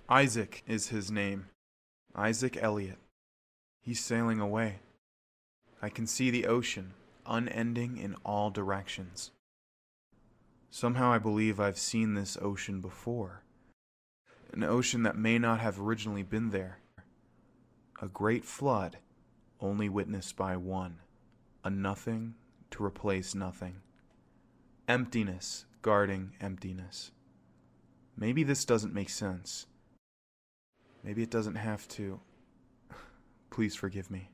Isaac is his name. Isaac Elliot. He's sailing away. I can see the ocean, unending in all directions. Somehow I believe I've seen this ocean before. An ocean that may not have originally been there. A great flood, only witnessed by one. A nothing to replace nothing. Emptiness guarding emptiness. Maybe this doesn't make sense. Maybe it doesn't have to. Please forgive me.